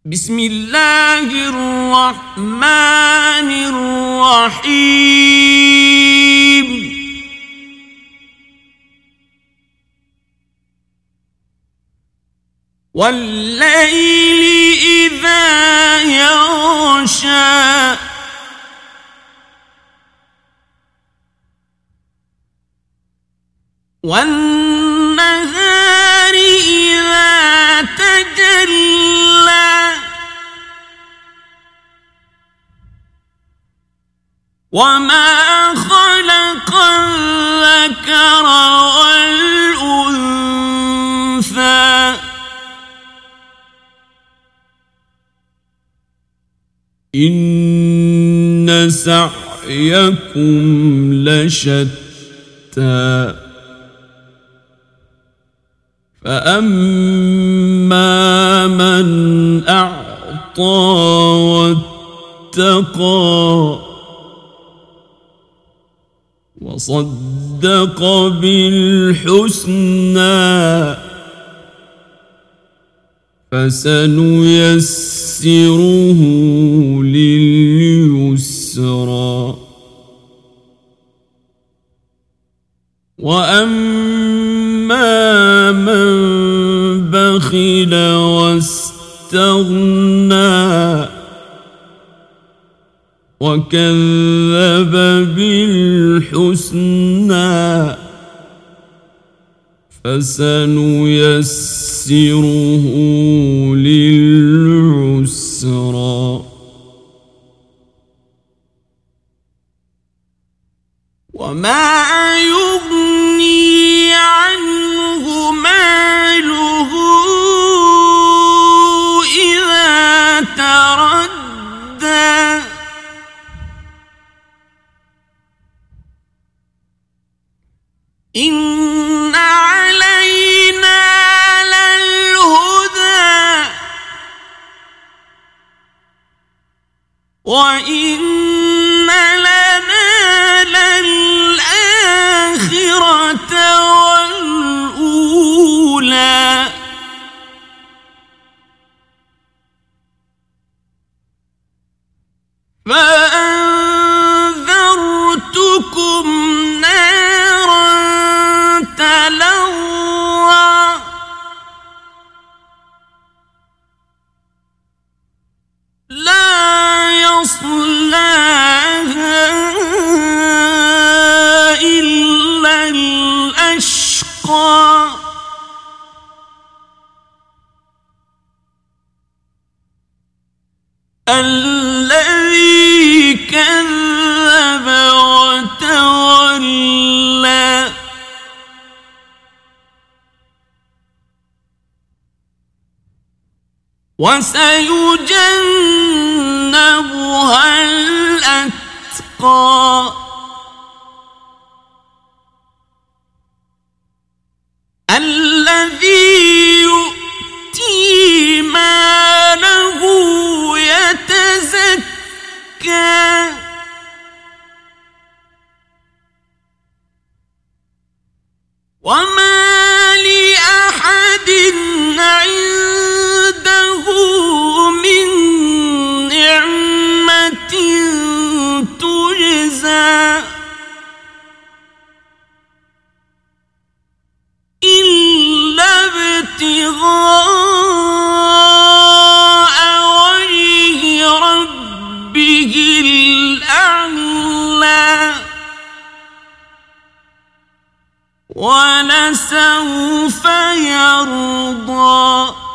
بسم الله الرحمن الرحيم والليل إذا يغشى والنهار إذا تجلى وما خلق الذكر والأنثى إن سعيكم لشتى فأما من أعطى واتقى وصدق بالحسنى فسنيسره لليسرى وأما من بخل واستغنى وكذب بالحسنى فسنيسره للعسرى وما يغني عنه ماله إذا تردى إن علينا للهدى وإن لنا للآخرة والأولى فأنذرتكم نارا تلظى لا يصلاها إلا الأشقى الذي كذب وتولى وسيجنبها الأتقى الذي يؤتي ماله يتزكى وما لأحد عنده من نعمة تجزى إلا ابتغاء وجه ربه الأعلى ولسوف يرضى